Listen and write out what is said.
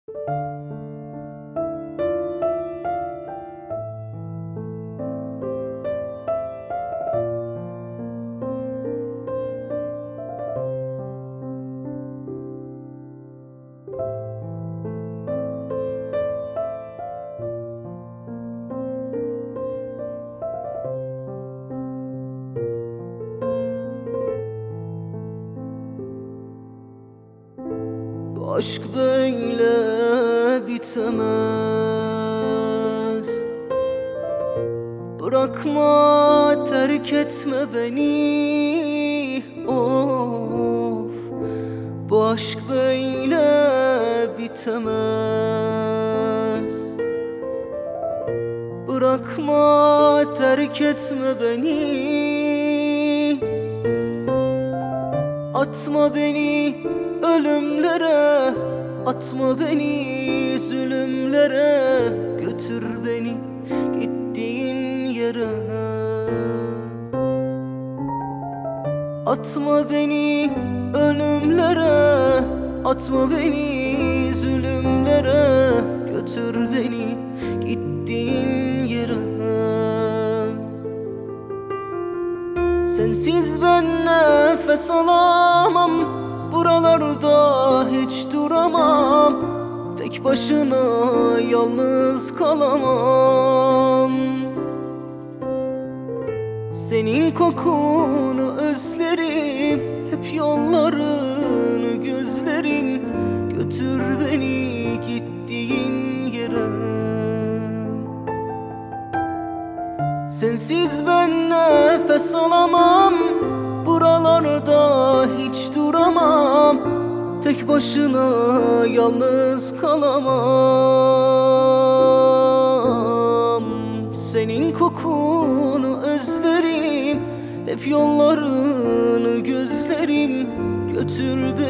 Aşk böyle bitemez. Bırakma, terk etme beni. Of, bu aşk böyle bitemez. Bırakma, terk etme beni. Atma beni ölümlere, atma beni zulümlere. Götür beni gittiğin yere. Atma beni ölümlere, atma beni zulümlere. Götür beni gittiğin yere. Sensiz ben nefes alamam, buralarda hiç duramam. Tek başına yalnız kalamam. Senin kokunu özlerim, hep yollarını gözlerim. Götür beni gittiğin yere. Sensiz ben nefes alamam, buralarda hiç duramam. Tek başına yalnız kalamam. Senin kokunu özlerim, hep yollarını gözlerim. Götür